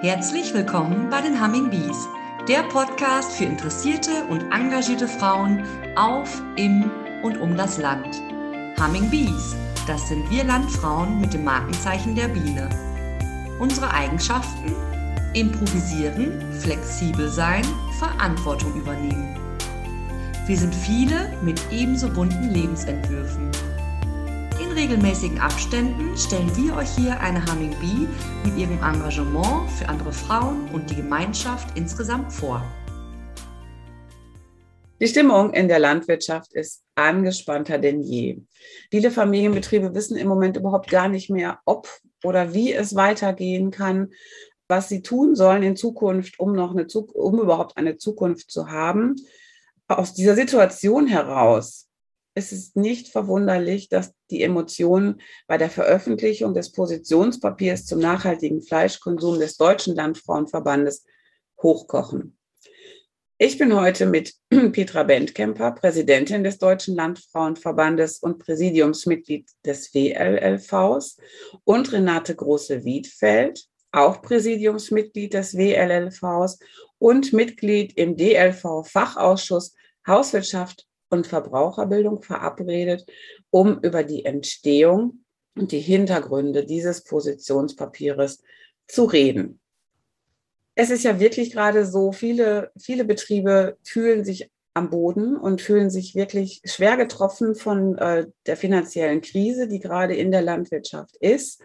Herzlich willkommen bei den Humming Bees, der Podcast für interessierte und engagierte Frauen auf, im und um das Land. Humming Bees, das sind wir Landfrauen mit dem Markenzeichen der Biene. Unsere Eigenschaften? Improvisieren, flexibel sein, Verantwortung übernehmen. Wir sind viele mit ebenso bunten Lebensentwürfen. In regelmäßigen Abständen stellen wir euch hier eine Humming Bee mit ihrem Engagement für andere Frauen und die Gemeinschaft insgesamt vor. Die Stimmung in der Landwirtschaft ist angespannter denn je. Viele Familienbetriebe wissen im Moment überhaupt gar nicht mehr, ob oder wie es weitergehen kann, was sie tun sollen in Zukunft, um überhaupt eine Zukunft zu haben. Aus dieser Situation heraus ist es nicht verwunderlich, dass die Emotionen bei der Veröffentlichung des Positionspapiers zum nachhaltigen Fleischkonsum des Deutschen Landfrauenverbandes hochkochen. Ich bin heute mit Petra Bentkemper, Präsidentin des Deutschen Landfrauenverbandes und Präsidiumsmitglied des WLLVs, und Renate Große-Wiedfeld, auch Präsidiumsmitglied des WLLVs und Mitglied im DLV-Fachausschuss Hauswirtschaft und Verbraucherbildung, verabredet, um über die Entstehung und die Hintergründe dieses Positionspapiers zu reden. Es ist ja wirklich gerade so, viele Betriebe fühlen sich am Boden und fühlen sich wirklich schwer getroffen von der finanziellen Krise, die gerade in der Landwirtschaft ist.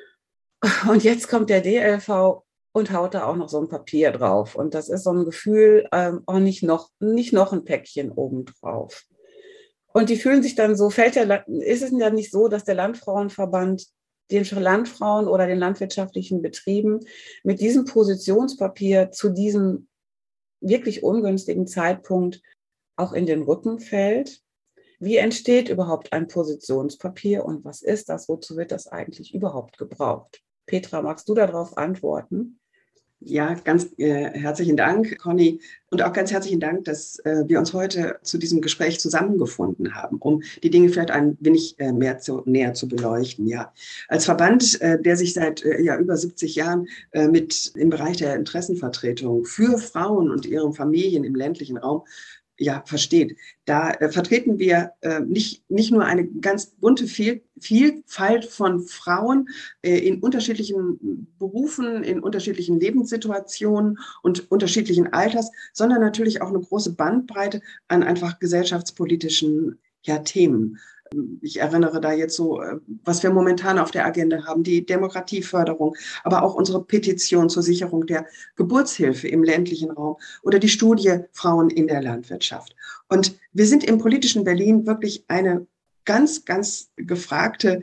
Und jetzt kommt der DLV und haut da auch noch so ein Papier drauf. Und das ist so ein Gefühl, nicht noch ein Päckchen obendrauf. Und die fühlen sich dann so, ist es ja nicht so, dass der Landfrauenverband den Landfrauen oder den landwirtschaftlichen Betrieben mit diesem Positionspapier zu diesem wirklich ungünstigen Zeitpunkt auch in den Rücken fällt? Wie entsteht überhaupt ein Positionspapier und was ist das? Wozu wird das eigentlich überhaupt gebraucht? Petra, magst du darauf antworten? Ja, ganz herzlichen Dank, Conny. Und auch ganz herzlichen Dank, dass wir uns heute zu diesem Gespräch zusammengefunden haben, um die Dinge vielleicht ein wenig näher zu beleuchten. Ja, als Verband, der sich seit über 70 Jahren im Bereich der Interessenvertretung für Frauen und ihre Familien im ländlichen Raum versteht. Da vertreten wir nicht nur eine ganz bunte Vielfalt von Frauen in unterschiedlichen Berufen, in unterschiedlichen Lebenssituationen und unterschiedlichen Alters, sondern natürlich auch eine große Bandbreite an einfach gesellschaftspolitischen Themen. Ich erinnere da jetzt so, was wir momentan auf der Agenda haben, die Demokratieförderung, aber auch unsere Petition zur Sicherung der Geburtshilfe im ländlichen Raum oder die Studie Frauen in der Landwirtschaft. Und wir sind im politischen Berlin wirklich ein ganz gefragter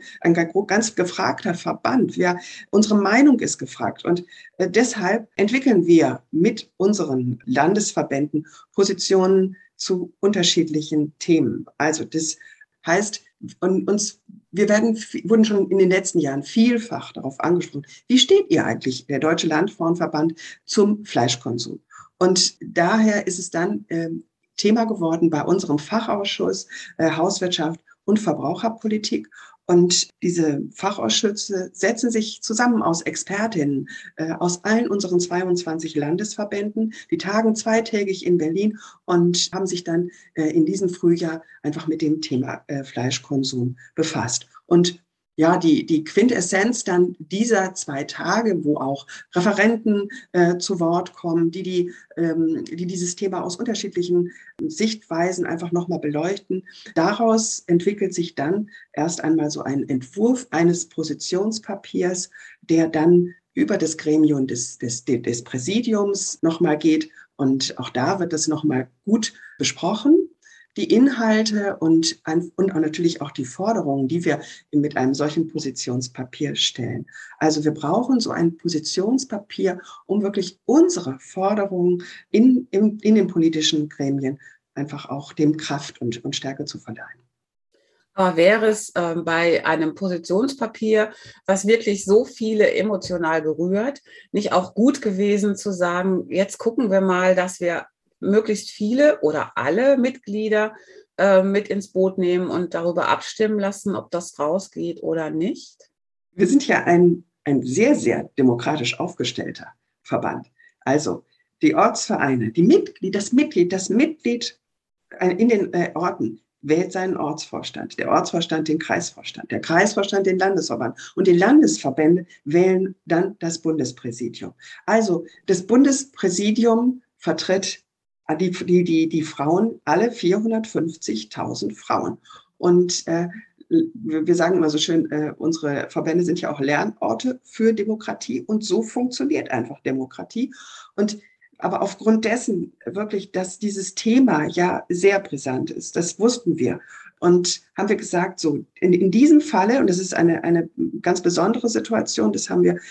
Verband. Unsere Meinung ist gefragt. Und deshalb entwickeln wir mit unseren Landesverbänden Positionen zu unterschiedlichen Themen. Also das heißt, wir wurden schon in den letzten Jahren vielfach darauf angesprochen, wie steht ihr eigentlich, der Deutsche Landfrauenverband, zum Fleischkonsum? Und daher ist es dann Thema geworden bei unserem Fachausschuss Hauswirtschaft und Verbraucherpolitik. Und diese Fachausschüsse setzen sich zusammen aus Expertinnen aus allen unseren 22 Landesverbänden. Die tagen zweitägig in Berlin und haben sich dann in diesem Frühjahr einfach mit dem Thema Fleischkonsum befasst. Und ja, die Quintessenz dann dieser 2 Tage, wo auch Referenten zu Wort kommen, die dieses Thema aus unterschiedlichen Sichtweisen einfach nochmal beleuchten. Daraus entwickelt sich dann erst einmal so ein Entwurf eines Positionspapiers, der dann über das Gremium des Präsidiums nochmal geht. Und auch da wird das nochmal gut besprochen. Die Inhalte und auch natürlich auch die Forderungen, die wir mit einem solchen Positionspapier stellen. Also wir brauchen so ein Positionspapier, um wirklich unsere Forderungen in den politischen Gremien einfach auch dem Kraft und Stärke zu verleihen. Aber wäre es bei einem Positionspapier, was wirklich so viele emotional berührt, nicht auch gut gewesen zu sagen, jetzt gucken wir mal, dass wir möglichst viele oder alle Mitglieder mit ins Boot nehmen und darüber abstimmen lassen, ob das rausgeht oder nicht? Wir sind ja ein sehr, sehr demokratisch aufgestellter Ortsverband. Also die Ortsvereine, das Mitglied in den Orten wählt seinen Ortsvorstand, der Ortsvorstand den Kreisvorstand, der Kreisvorstand den Landesverband und die Landesverbände wählen dann das Bundespräsidium. Also das Bundespräsidium vertritt die Frauen, alle 450.000 Frauen. Und wir sagen immer so schön, unsere Verbände sind ja auch Lernorte für Demokratie und so funktioniert einfach Demokratie. Aber aufgrund dessen wirklich, dass dieses Thema ja sehr brisant ist, das wussten wir. Und haben wir gesagt, so in diesem Falle, und das ist eine ganz besondere Situation, das haben wir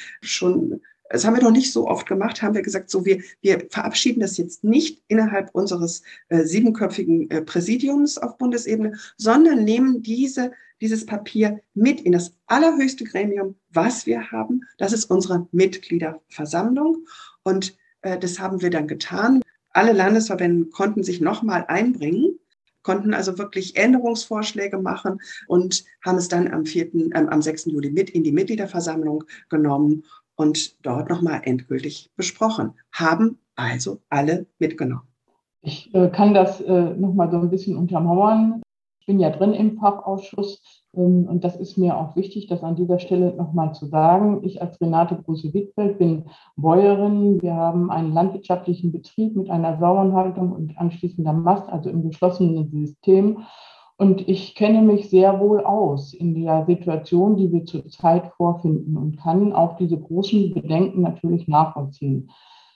noch nicht so oft gemacht, haben wir gesagt, so wir verabschieden das jetzt nicht innerhalb unseres 7-köpfigen Präsidiums auf Bundesebene, sondern nehmen dieses Papier mit in das allerhöchste Gremium, was wir haben. Das ist unsere Mitgliederversammlung. Und das haben wir dann getan. Alle Landesverbände konnten sich nochmal einbringen, konnten also wirklich Änderungsvorschläge machen und haben es dann am 6. Juli mit in die Mitgliederversammlung genommen und dort nochmal endgültig besprochen. Haben also alle mitgenommen. Ich kann das nochmal so ein bisschen untermauern. Ich bin ja drin im Fachausschuss und das ist mir auch wichtig, das an dieser Stelle nochmal zu sagen. Ich als Renate Bruse-Wittfeld bin Bäuerin. Wir haben einen landwirtschaftlichen Betrieb mit einer Sauerhaltung und anschließender Mast, also im geschlossenen System. Und ich kenne mich sehr wohl aus in der Situation, die wir zurzeit vorfinden und kann auch diese großen Bedenken natürlich nachvollziehen.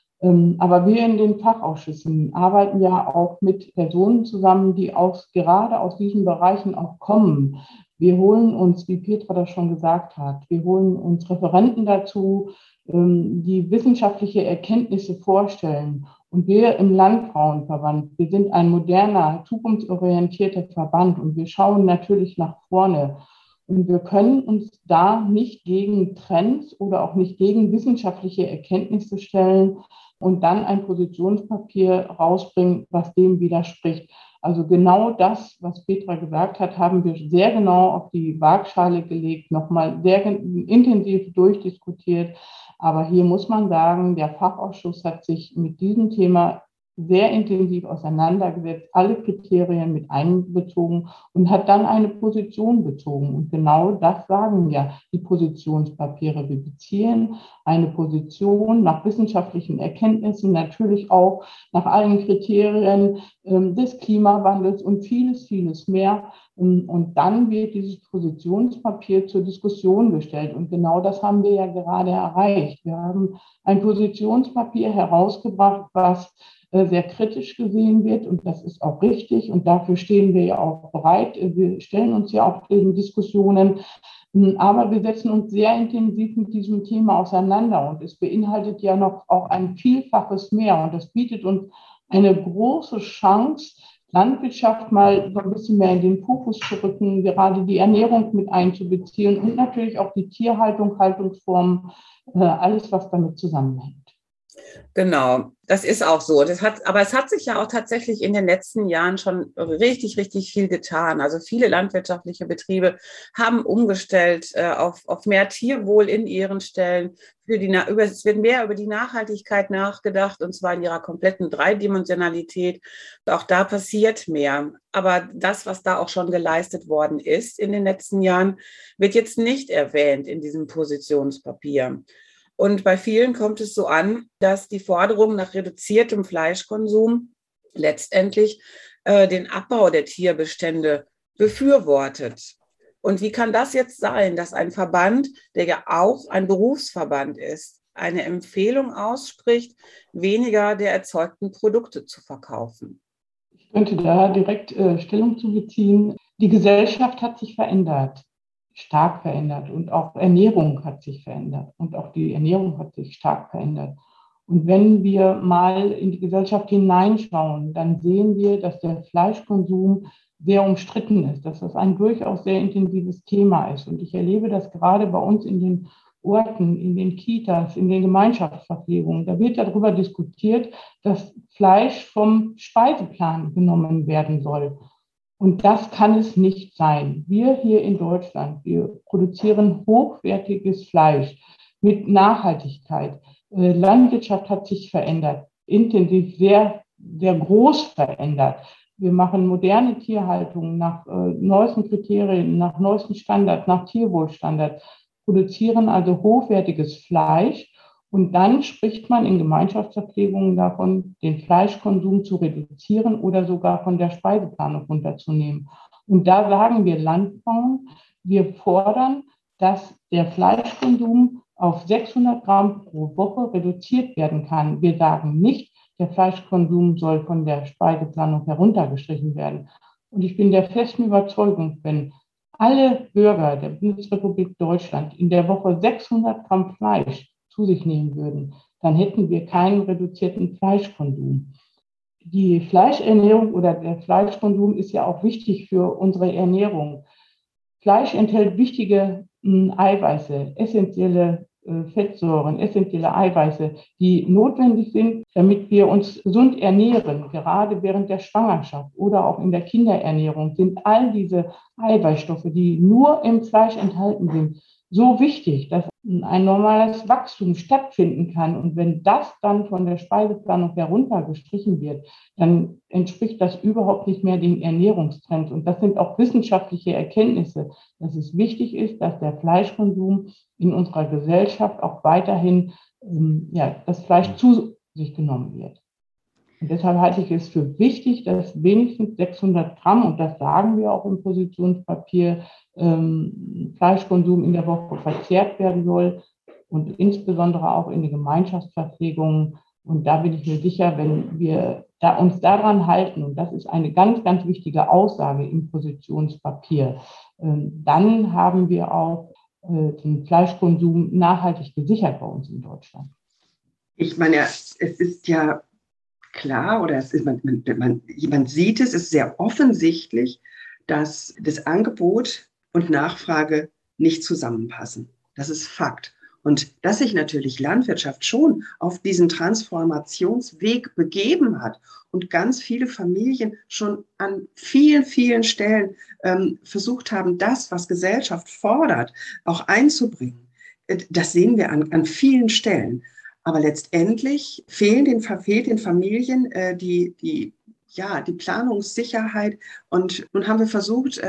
Aber wir in den Fachausschüssen arbeiten ja auch mit Personen zusammen, die gerade aus diesen Bereichen auch kommen. Wir holen uns, wie Petra das schon gesagt hat, wir holen uns Referenten dazu, die wissenschaftliche Erkenntnisse vorstellen. Und wir im Landfrauenverband, wir sind ein moderner, zukunftsorientierter Verband und wir schauen natürlich nach vorne. Und wir können uns da nicht gegen Trends oder auch nicht gegen wissenschaftliche Erkenntnisse stellen und dann ein Positionspapier rausbringen, was dem widerspricht. Also genau das, was Petra gesagt hat, haben wir sehr genau auf die Waagschale gelegt, nochmal sehr intensiv durchdiskutiert. Aber hier muss man sagen, der Fachausschuss hat sich mit diesem Thema sehr intensiv auseinandergesetzt, alle Kriterien mit einbezogen und hat dann eine Position bezogen. Und genau das sagen ja die Positionspapiere. Wir beziehen eine Position nach wissenschaftlichen Erkenntnissen, natürlich auch nach allen Kriterien des Klimawandels und vieles, vieles mehr. Und dann wird dieses Positionspapier zur Diskussion gestellt. Und genau das haben wir ja gerade erreicht. Wir haben ein Positionspapier herausgebracht, was sehr kritisch gesehen wird und das ist auch richtig und dafür stehen wir ja auch bereit. Wir stellen uns ja auch diesen Diskussionen, aber wir setzen uns sehr intensiv mit diesem Thema auseinander und es beinhaltet ja noch auch ein Vielfaches mehr und das bietet uns eine große Chance, Landwirtschaft mal so ein bisschen mehr in den Fokus zu rücken, gerade die Ernährung mit einzubeziehen und natürlich auch die Tierhaltung, Haltungsformen, alles, was damit zusammenhängt. Genau, das ist auch so. Aber es hat sich ja auch tatsächlich in den letzten Jahren schon richtig, richtig viel getan. Also viele landwirtschaftliche Betriebe haben umgestellt auf mehr Tierwohl in ihren Stellen. Es wird mehr über die Nachhaltigkeit nachgedacht, und zwar in ihrer kompletten Dreidimensionalität. Auch da passiert mehr. Aber das, was da auch schon geleistet worden ist in den letzten Jahren, wird jetzt nicht erwähnt in diesem Positionspapier. Und bei vielen kommt es so an, dass die Forderung nach reduziertem Fleischkonsum letztendlich den Abbau der Tierbestände befürwortet. Und wie kann das jetzt sein, dass ein Verband, der ja auch ein Berufsverband ist, eine Empfehlung ausspricht, weniger der erzeugten Produkte zu verkaufen? Ich könnte da direkt Stellung zu beziehen. Die Gesellschaft hat sich verändert. Stark verändert und auch Ernährung hat sich verändert und auch die Ernährung hat sich stark verändert. Und wenn wir mal in die Gesellschaft hineinschauen, dann sehen wir, dass der Fleischkonsum sehr umstritten ist, dass das ein durchaus sehr intensives Thema ist. Und ich erlebe das gerade bei uns in den Orten, in den Kitas, in den Gemeinschaftsverpflegungen. Da wird darüber diskutiert, dass Fleisch vom Speiseplan genommen werden soll. Und das kann es nicht sein. Wir hier in Deutschland, wir produzieren hochwertiges Fleisch mit Nachhaltigkeit. Landwirtschaft hat sich verändert, intensiv, sehr, sehr groß verändert. Wir machen moderne Tierhaltung nach neuesten Kriterien, nach neuesten Standards, nach Tierwohlstandards, produzieren also hochwertiges Fleisch. Und dann spricht man in Gemeinschaftsverpflegungen davon, den Fleischkonsum zu reduzieren oder sogar von der Speiseplanung runterzunehmen. Und da sagen wir Landfrauen, wir fordern, dass der Fleischkonsum auf 600 Gramm pro Woche reduziert werden kann. Wir sagen nicht, der Fleischkonsum soll von der Speiseplanung heruntergestrichen werden. Und ich bin der festen Überzeugung, wenn alle Bürger der Bundesrepublik Deutschland in der Woche 600 Gramm Fleisch zu sich nehmen würden, dann hätten wir keinen reduzierten Fleischkonsum. Die Fleischernährung oder der Fleischkonsum ist ja auch wichtig für unsere Ernährung. Fleisch enthält wichtige Eiweiße, essentielle Fettsäuren, essentielle Eiweiße, die notwendig sind, damit wir uns gesund ernähren. Gerade während der Schwangerschaft oder auch in der Kinderernährung sind all diese Eiweißstoffe, die nur im Fleisch enthalten sind, so wichtig, dass ein normales Wachstum stattfinden kann. Und wenn das dann von der Speiseplanung heruntergestrichen wird, dann entspricht das überhaupt nicht mehr den Ernährungstrends. Und das sind auch wissenschaftliche Erkenntnisse, dass es wichtig ist, dass der Fleischkonsum in unserer Gesellschaft auch weiterhin das Fleisch zu sich genommen wird. Und deshalb halte ich es für wichtig, dass wenigstens 600 Gramm, und das sagen wir auch im Positionspapier, Fleischkonsum in der Woche verzehrt werden soll und insbesondere auch in den Gemeinschaftsverpflegungen. Und da bin ich mir sicher, wenn wir uns daran halten, und das ist eine ganz, ganz wichtige Aussage im Positionspapier, dann haben wir auch den Fleischkonsum nachhaltig gesichert bei uns in Deutschland. Ich meine, es ist ja klar, oder man sieht es, ist sehr offensichtlich, dass das Angebot und Nachfrage nicht zusammenpassen. Das ist Fakt. Und dass sich natürlich Landwirtschaft schon auf diesen Transformationsweg begeben hat und ganz viele Familien schon an vielen, vielen Stellen versucht haben, das, was Gesellschaft fordert, auch einzubringen. Das sehen wir an vielen Stellen. Aber letztendlich fehlt den Familien die Planungssicherheit. Und nun haben wir versucht,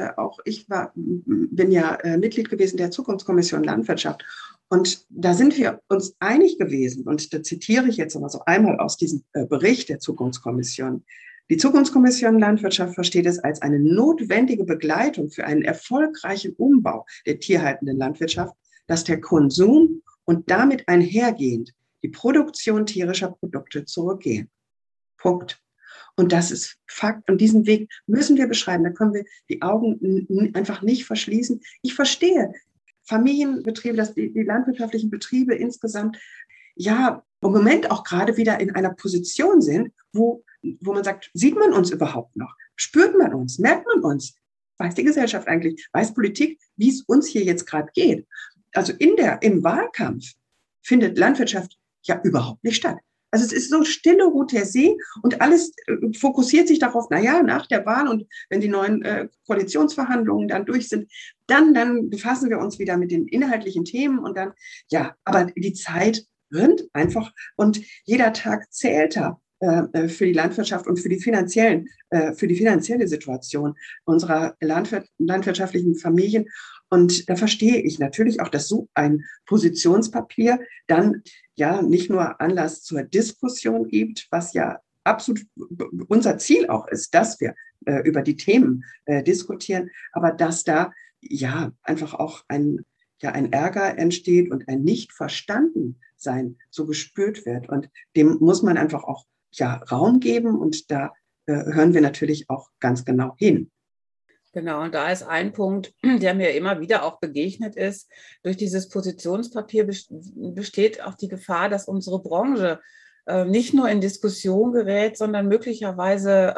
bin ja Mitglied gewesen der Zukunftskommission Landwirtschaft. Und da sind wir uns einig gewesen, und da zitiere ich jetzt mal so einmal aus diesem Bericht der Zukunftskommission. Die Zukunftskommission Landwirtschaft versteht es als eine notwendige Begleitung für einen erfolgreichen Umbau der tierhaltenden Landwirtschaft, dass der Konsum und damit einhergehend die Produktion tierischer Produkte zurückgehen. Punkt. Und das ist Fakt. Und diesen Weg müssen wir beschreiben. Da können wir die Augen einfach nicht verschließen. Ich verstehe Familienbetriebe, die landwirtschaftlichen Betriebe insgesamt, ja, im Moment auch gerade wieder in einer Position sind, wo man sagt, sieht man uns überhaupt noch? Spürt man uns? Merkt man uns? Weiß die Gesellschaft eigentlich, weiß Politik, wie es uns hier jetzt gerade geht? Also im Wahlkampf findet Landwirtschaft ja überhaupt nicht statt. Also es ist so stille Ruhe der See und alles fokussiert sich darauf, nach der Wahl und wenn die neuen Koalitionsverhandlungen dann durch sind, dann befassen wir uns wieder mit den inhaltlichen Themen und dann, aber die Zeit rinnt einfach und jeder Tag zählt da für die Landwirtschaft und für die finanzielle Situation unserer landwirtschaftlichen Familien. Und da verstehe ich natürlich auch, dass so ein Positionspapier dann nicht nur Anlass zur Diskussion gibt, was ja absolut unser Ziel auch ist, dass wir über die Themen diskutieren, aber dass da einfach auch ein Ärger entsteht und ein Nicht-Verstanden-Sein so gespürt wird. Und dem muss man einfach auch Raum geben und da hören wir natürlich auch ganz genau hin. Genau, und da ist ein Punkt, der mir immer wieder auch begegnet ist. Durch dieses Positionspapier besteht auch die Gefahr, dass unsere Branche nicht nur in Diskussion gerät, sondern möglicherweise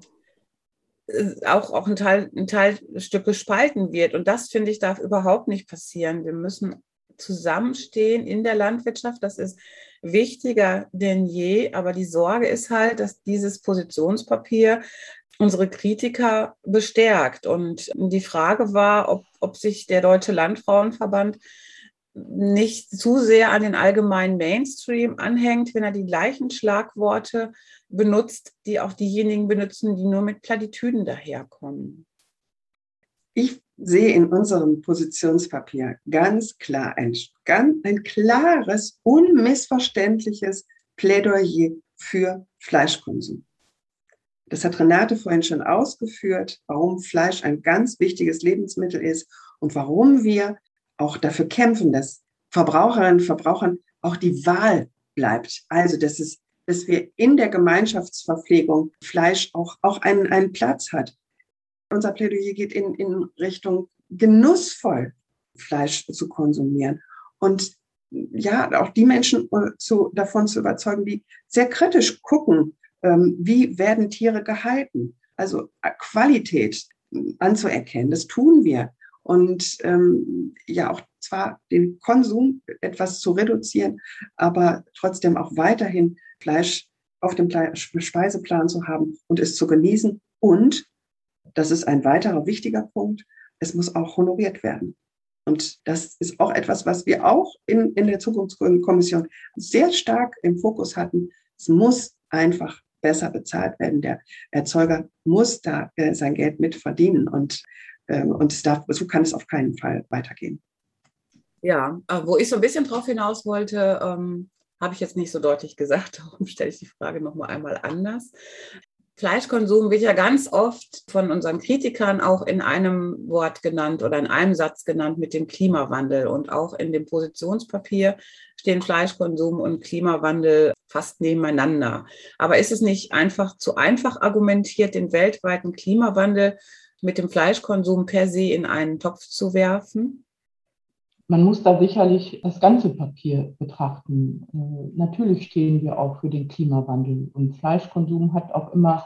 auch ein Teilstück gespalten wird. Und das, finde ich, darf überhaupt nicht passieren. Wir müssen zusammenstehen in der Landwirtschaft. Das ist wichtiger denn je. Aber die Sorge ist halt, dass dieses Positionspapier unsere Kritiker bestärkt. Und die Frage war, ob sich der Deutsche Landfrauenverband nicht zu sehr an den allgemeinen Mainstream anhängt, wenn er die gleichen Schlagworte benutzt, die auch diejenigen benutzen, die nur mit Plattitüden daherkommen? Ich sehe in unserem Positionspapier ganz klar ein klares, unmissverständliches Plädoyer für Fleischkonsum. Das hat Renate vorhin schon ausgeführt, warum Fleisch ein ganz wichtiges Lebensmittel ist und warum wir auch dafür kämpfen, dass Verbraucherinnen und Verbrauchern auch die Wahl bleibt. Also, dass wir in der Gemeinschaftsverpflegung Fleisch auch einen Platz hat. Unser Plädoyer geht in Richtung genussvoll Fleisch zu konsumieren und ja, auch die Menschen davon zu überzeugen, die sehr kritisch gucken, wie werden Tiere gehalten. Also Qualität anzuerkennen, das tun wir. Und ja, auch zwar den Konsum etwas zu reduzieren, aber trotzdem auch weiterhin Fleisch auf dem Speiseplan zu haben und es zu genießen. Und, das ist ein weiterer wichtiger Punkt, es muss auch honoriert werden. Und das ist auch etwas, was wir auch in der Zukunftskommission sehr stark im Fokus hatten. Es muss einfach besser bezahlt werden. Der Erzeuger muss da sein Geld mit verdienen und so kann es auf keinen Fall weitergehen. Ja, wo ich so ein bisschen drauf hinaus wollte, habe ich jetzt nicht so deutlich gesagt. Darum stelle ich die Frage nochmal einmal anders. Fleischkonsum wird ja ganz oft von unseren Kritikern auch in einem Wort genannt oder in einem Satz genannt mit dem Klimawandel. Und auch in dem Positionspapier stehen Fleischkonsum und Klimawandel fast nebeneinander. Aber ist es nicht zu einfach argumentiert, den weltweiten Klimawandel mit dem Fleischkonsum per se in einen Topf zu werfen? Man muss da sicherlich das ganze Papier betrachten. Natürlich stehen wir auch für den Klimawandel und Fleischkonsum hat auch immer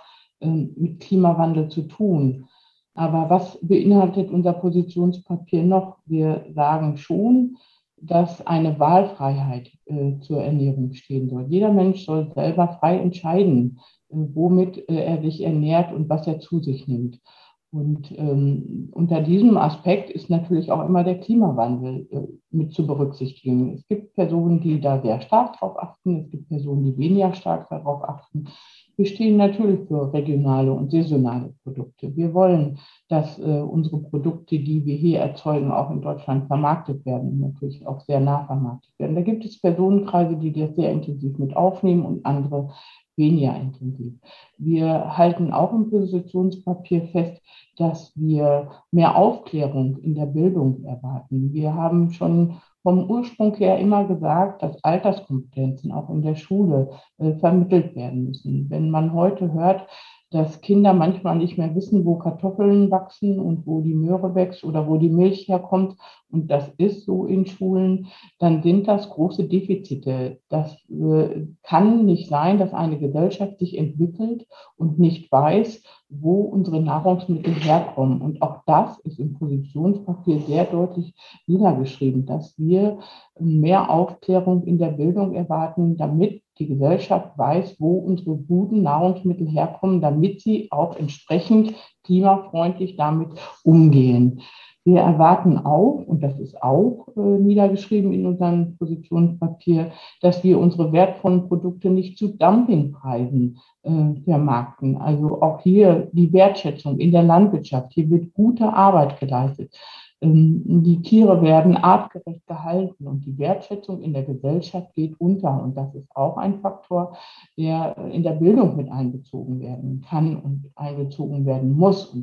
mit Klimawandel zu tun. Aber was beinhaltet unser Positionspapier noch? Wir sagen schon, dass eine Wahlfreiheit zur Ernährung stehen soll. Jeder Mensch soll selber frei entscheiden, womit er sich ernährt und was er zu sich nimmt. Und unter diesem Aspekt ist natürlich auch immer der Klimawandel mit zu berücksichtigen. Es gibt Personen, die da sehr stark darauf achten, es gibt Personen, die weniger stark darauf achten. Wir stehen natürlich für regionale und saisonale Produkte. Wir wollen, dass unsere Produkte, die wir hier erzeugen, auch in Deutschland vermarktet werden und natürlich auch sehr nah vermarktet werden. Da gibt es Personenkreise, die das sehr intensiv mit aufnehmen und andere weniger intensiv. Wir halten auch im Positionspapier fest, dass wir mehr Aufklärung in der Bildung erwarten. Wir haben schon vom Ursprung her immer gesagt, dass Alterskompetenzen auch in der Schule vermittelt werden müssen. Wenn man heute hört, dass Kinder manchmal nicht mehr wissen, wo Kartoffeln wachsen und wo die Möhre wächst oder wo die Milch herkommt, und das ist so in Schulen, dann sind das große Defizite. Das kann nicht sein, dass eine Gesellschaft sich entwickelt und nicht weiß, wo unsere Nahrungsmittel herkommen. Und auch das ist im Positionspapier sehr deutlich niedergeschrieben, dass wir mehr Aufklärung in der Bildung erwarten, damit die Gesellschaft weiß, wo unsere guten Nahrungsmittel herkommen, damit sie auch entsprechend klimafreundlich damit umgehen. Wir erwarten auch, und das ist auch niedergeschrieben in unserem Positionspapier, dass wir unsere wertvollen Produkte nicht zu Dumpingpreisen vermarkten. Also auch hier die Wertschätzung in der Landwirtschaft. Hier wird gute Arbeit geleistet. Die Tiere werden artgerecht gehalten und die Wertschätzung in der Gesellschaft geht unter. Und das ist auch ein Faktor, der in der Bildung mit einbezogen werden kann und einbezogen werden muss. Und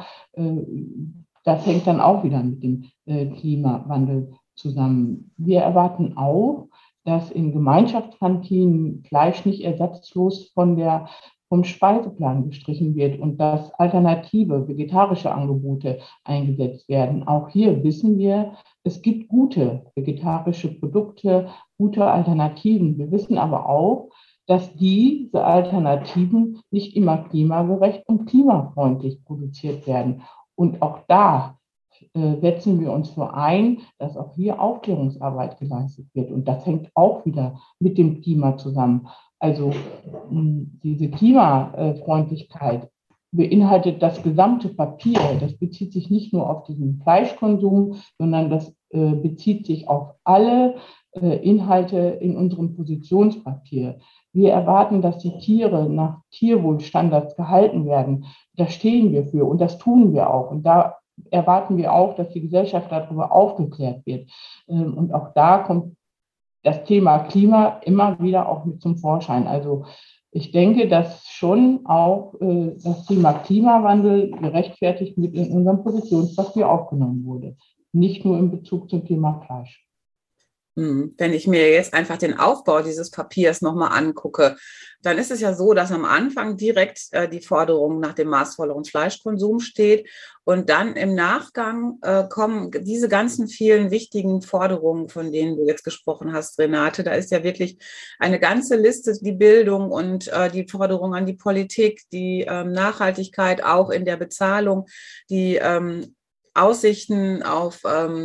das hängt dann auch wieder mit dem Klimawandel zusammen. Wir erwarten auch, dass in Gemeinschaftskantinen Fleisch nicht ersatzlos vom Speiseplan gestrichen wird und dass alternative vegetarische Angebote eingesetzt werden. Auch hier wissen wir, es gibt gute vegetarische Produkte, gute Alternativen. Wir wissen aber auch, dass diese Alternativen nicht immer klimagerecht und klimafreundlich produziert werden. Und auch da setzen wir uns für ein, dass auch hier Aufklärungsarbeit geleistet wird. Und das hängt auch wieder mit dem Klima zusammen. Also diese Klimafreundlichkeit beinhaltet das gesamte Papier. Das bezieht sich nicht nur auf diesen Fleischkonsum, sondern das bezieht sich auf alle Inhalte in unserem Positionspapier. Wir erwarten, dass die Tiere nach Tierwohlstandards gehalten werden. Da stehen wir für und das tun wir auch. Und da erwarten wir auch, dass die Gesellschaft darüber aufgeklärt wird. Und auch da kommt das Thema Klima immer wieder auch mit zum Vorschein. Also ich denke, dass schon auch das Thema Klimawandel gerechtfertigt mit in unserem Positionspapier aufgenommen wurde. Nicht nur in Bezug zum Thema Fleisch. Wenn ich mir jetzt einfach den Aufbau dieses Papiers nochmal angucke, dann ist es ja so, dass am Anfang direkt die Forderung nach dem maßvolleren Fleischkonsum steht und dann im Nachgang kommen diese ganzen vielen wichtigen Forderungen, von denen du jetzt gesprochen hast, Renate. Da ist ja wirklich eine ganze Liste, die Bildung und die Forderung an die Politik, die Nachhaltigkeit auch in der Bezahlung, die Aussichten auf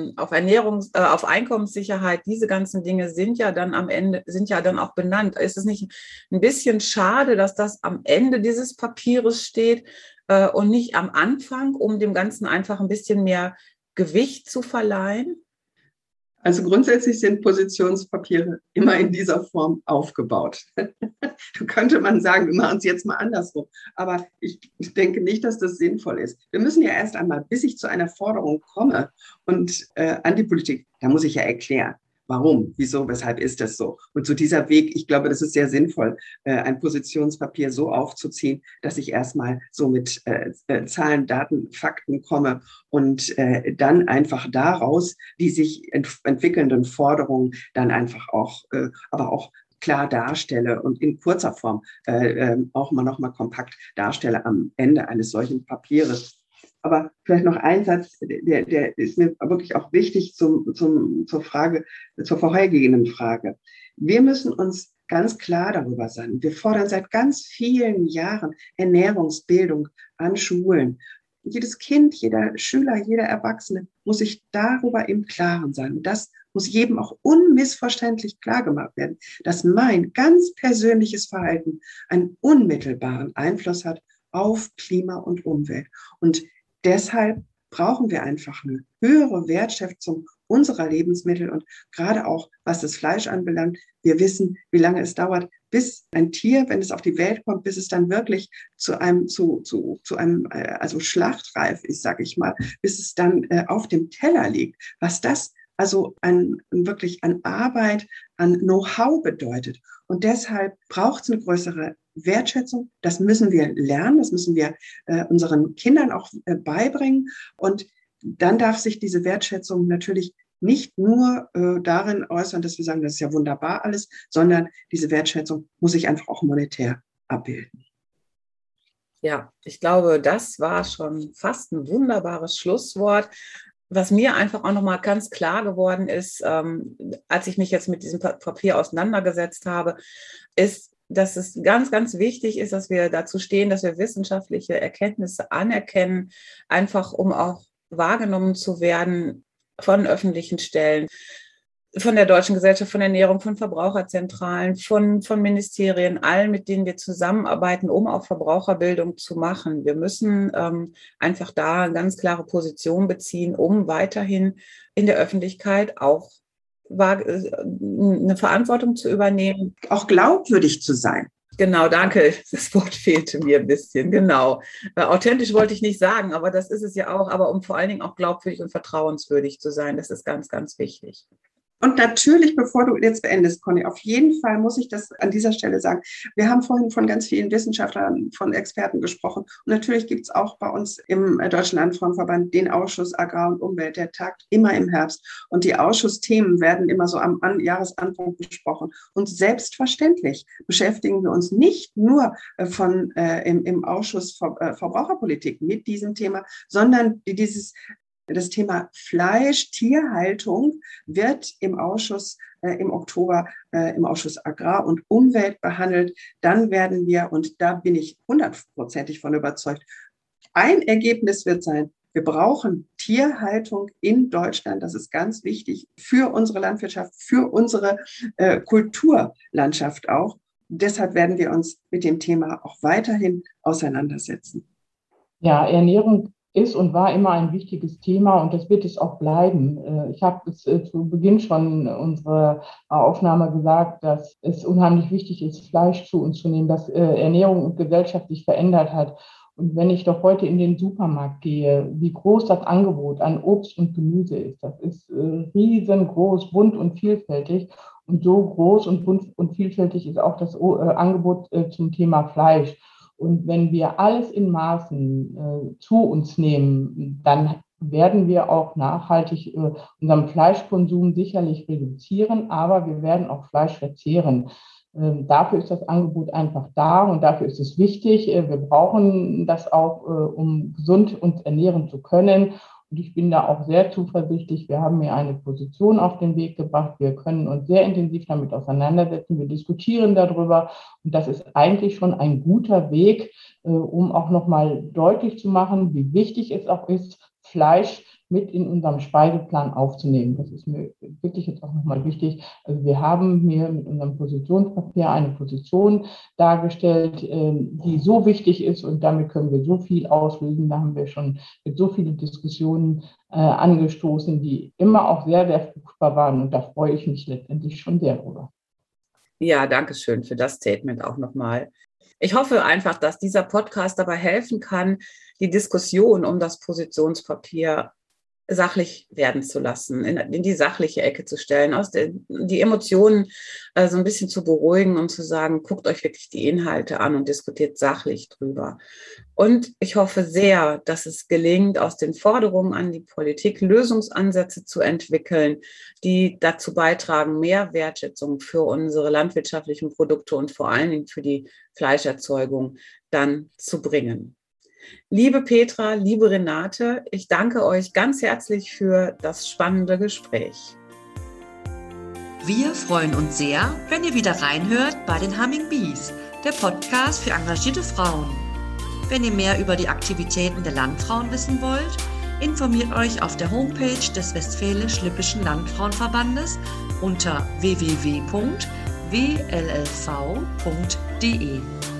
auf Einkommenssicherheit, diese ganzen Dinge sind ja dann am Ende, sind ja dann auch benannt. Ist es nicht ein bisschen schade, dass das am Ende dieses Papieres steht und nicht am Anfang, um dem Ganzen einfach ein bisschen mehr Gewicht zu verleihen? Also grundsätzlich sind Positionspapiere immer in dieser Form aufgebaut. Da könnte man sagen, wir machen es jetzt mal andersrum. Aber ich denke nicht, dass das sinnvoll ist. Wir müssen ja erst einmal, bis ich zu einer Forderung komme und an die Politik, da muss ich ja erklären, warum, wieso, weshalb ist das so. Und so dieser Weg, ich glaube, das ist sehr sinnvoll, ein Positionspapier so aufzuziehen, dass ich erstmal so mit Zahlen, Daten, Fakten komme und dann einfach daraus die sich entwickelnden Forderungen dann einfach auch, aber auch klar darstelle und in kurzer Form auch mal nochmal kompakt darstelle am Ende eines solchen Papieres. Aber vielleicht noch ein Satz, der ist mir wirklich auch wichtig zur Frage, zur vorhergehenden Frage. Wir müssen uns ganz klar darüber sein. Wir fordern seit ganz vielen Jahren Ernährungsbildung an Schulen. Jedes Kind, jeder Schüler, jeder Erwachsene muss sich darüber im Klaren sein. Und das muss jedem auch unmissverständlich klar gemacht werden, dass mein ganz persönliches Verhalten einen unmittelbaren Einfluss hat auf Klima und Umwelt. Und deshalb brauchen wir einfach eine höhere Wertschätzung unserer Lebensmittel und gerade auch, was das Fleisch anbelangt. Wir wissen, wie lange es dauert, bis ein Tier, wenn es auf die Welt kommt, bis es dann wirklich zu einem also schlachtreif ist, sage ich mal, bis es dann auf dem Teller liegt. Was das also wirklich an Arbeit, an Know-how bedeutet. Und deshalb braucht es eine größere Wertschätzung. Das müssen wir lernen, das müssen wir unseren Kindern auch beibringen. Und dann darf sich diese Wertschätzung natürlich nicht nur darin äußern, dass wir sagen, das ist ja wunderbar alles, sondern diese Wertschätzung muss sich einfach auch monetär abbilden. Ja, ich glaube, das war schon fast ein wunderbares Schlusswort. Was mir einfach auch nochmal ganz klar geworden ist, als ich mich jetzt mit diesem Papier auseinandergesetzt habe, ist, dass es ganz, ganz wichtig ist, dass wir dazu stehen, dass wir wissenschaftliche Erkenntnisse anerkennen, einfach um auch wahrgenommen zu werden von öffentlichen Stellen, von der Deutschen Gesellschaft von Ernährung, von Verbraucherzentralen, von Ministerien, allen, mit denen wir zusammenarbeiten, um auch Verbraucherbildung zu machen. Wir müssen einfach da eine ganz klare Position beziehen, um weiterhin in der Öffentlichkeit auch eine Verantwortung zu übernehmen. Auch glaubwürdig zu sein. Genau, danke. Das Wort fehlte mir ein bisschen, genau. Authentisch wollte ich nicht sagen, aber das ist es ja auch, aber um vor allen Dingen auch glaubwürdig und vertrauenswürdig zu sein, das ist ganz, ganz wichtig. Und natürlich, bevor du jetzt beendest, Conny, auf jeden Fall muss ich das an dieser Stelle sagen. Wir haben vorhin von ganz vielen Wissenschaftlern, von Experten gesprochen. Und natürlich gibt es auch bei uns im Deutschen Landfrauenverband den Ausschuss Agrar und Umwelt, der tagt immer im Herbst. Und die Ausschussthemen werden immer so am Jahresanfang besprochen. Und selbstverständlich beschäftigen wir uns nicht nur im Ausschuss Verbraucherpolitik mit diesem Thema, sondern das Thema Fleisch, Tierhaltung wird im Ausschuss im Oktober im Ausschuss Agrar und Umwelt behandelt. Dann werden wir, und da bin ich 100%ig von überzeugt, ein Ergebnis wird sein, wir brauchen Tierhaltung in Deutschland. Das ist ganz wichtig für unsere Landwirtschaft, für unsere Kulturlandschaft auch. Deshalb werden wir uns mit dem Thema auch weiterhin auseinandersetzen. Ja, Ernährung ist und war immer ein wichtiges Thema und das wird es auch bleiben. Ich habe es zu Beginn schon unserer Aufnahme gesagt, dass es unheimlich wichtig ist, Fleisch zu uns zu nehmen, dass Ernährung und Gesellschaft sich verändert hat. Und wenn ich doch heute in den Supermarkt gehe, wie groß das Angebot an Obst und Gemüse ist, das ist riesengroß, bunt und vielfältig. Und so groß und bunt und vielfältig ist auch das Angebot zum Thema Fleisch. Und wenn wir alles in Maßen zu uns nehmen, dann werden wir auch nachhaltig unseren Fleischkonsum sicherlich reduzieren, aber wir werden auch Fleisch verzehren. Dafür ist das Angebot einfach da und dafür ist es wichtig. Wir brauchen das auch, um gesund uns ernähren zu können. Und ich bin da auch sehr zuversichtlich. Wir haben hier eine Position auf den Weg gebracht. Wir können uns sehr intensiv damit auseinandersetzen. Wir diskutieren darüber. Und das ist eigentlich schon ein guter Weg, um auch nochmal deutlich zu machen, wie wichtig es auch ist, Fleisch mit in unserem Speiseplan aufzunehmen. Das ist mir wirklich jetzt auch nochmal wichtig. Also wir haben hier mit unserem Positionspapier eine Position dargestellt, die so wichtig ist und damit können wir so viel auslösen. Da haben wir schon mit so vielen Diskussionen angestoßen, die immer auch sehr, sehr fruchtbar waren und da freue ich mich letztendlich schon sehr drüber. Ja, danke schön für das Statement auch nochmal. Ich hoffe einfach, dass dieser Podcast dabei helfen kann, die Diskussion um das Positionspapier sachlich werden zu lassen, in die sachliche Ecke zu stellen, die Emotionen so ein bisschen zu beruhigen und zu sagen, guckt euch wirklich die Inhalte an und diskutiert sachlich drüber. Und ich hoffe sehr, dass es gelingt, aus den Forderungen an die Politik Lösungsansätze zu entwickeln, die dazu beitragen, mehr Wertschätzung für unsere landwirtschaftlichen Produkte und vor allen Dingen für die Fleischerzeugung dann zu bringen. Liebe Petra, liebe Renate, ich danke euch ganz herzlich für das spannende Gespräch. Wir freuen uns sehr, wenn ihr wieder reinhört bei den Humming Bees, der Podcast für engagierte Frauen. Wenn ihr mehr über die Aktivitäten der Landfrauen wissen wollt, informiert euch auf der Homepage des Westfälisch-Lippischen Landfrauenverbandes unter www.wllv.de.